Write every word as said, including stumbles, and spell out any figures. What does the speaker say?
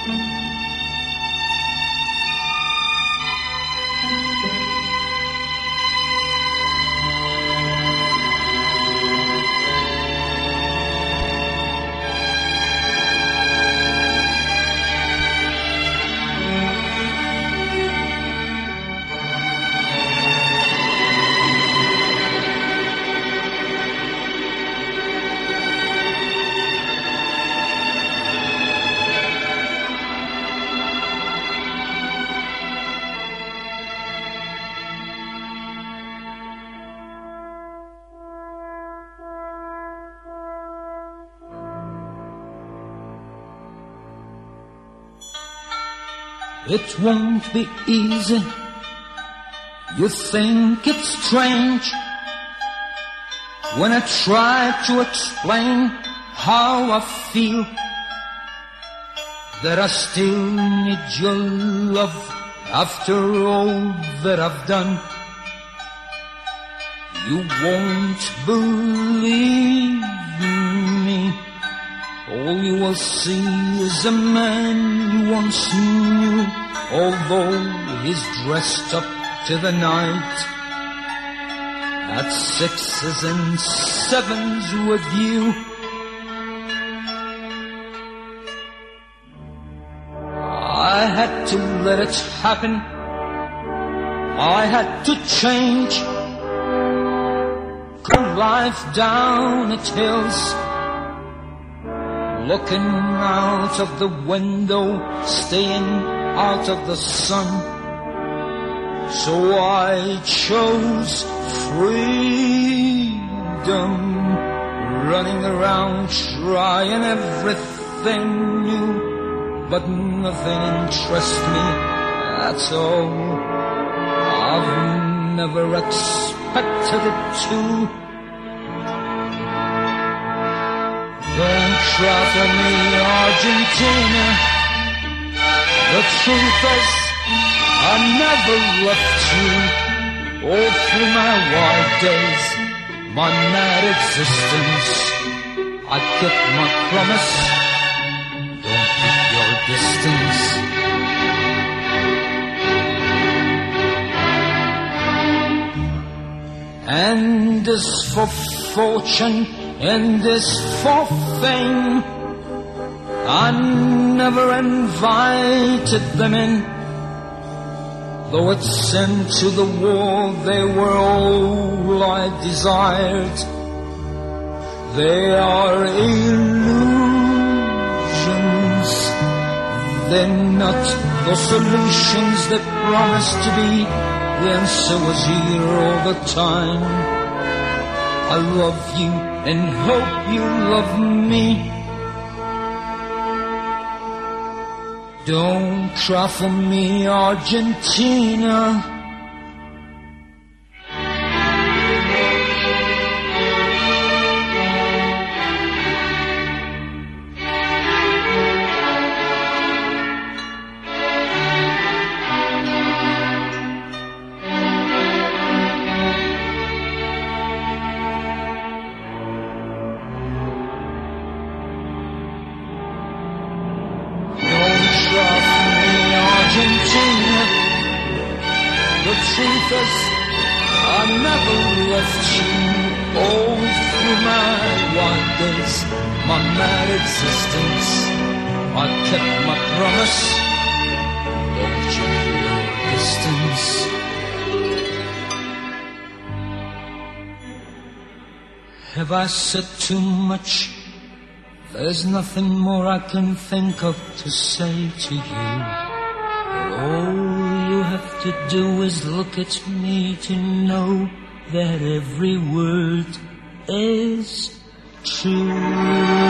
It won't be easy. You think it's strange when I try to explain how I feel, that I still need your love after all that I've done. You won't believe me. All you will see is a man you once knew, although he's dressed up to the night at sixes and sevens with you. I had to let it happen. I had to change. Cool life down at hills, looking out of the window, staying out of the sun. So I chose freedom, running around trying everything new, but nothing interests me at all. I've never expected it to. Don't try for me, Argentina. The truth is, I never left you. All through my wild days, my mad existence, I kept my promise. Don't keep your distance. And as for fortune, and as for fame, I never invited them in. Though it sent to the war, they were all I desired. They are illusions. They're not the solutions that promise to be. The answer was here all the time. I love you and hope you love me. Don't cry for me, Argentina. I never left you. All through my wild days, my mad existence, I kept my promise. Don't keep your distance. Have I said too much? There's nothing more I can think of to say to you. All you have to do is look at me to know that every word is true.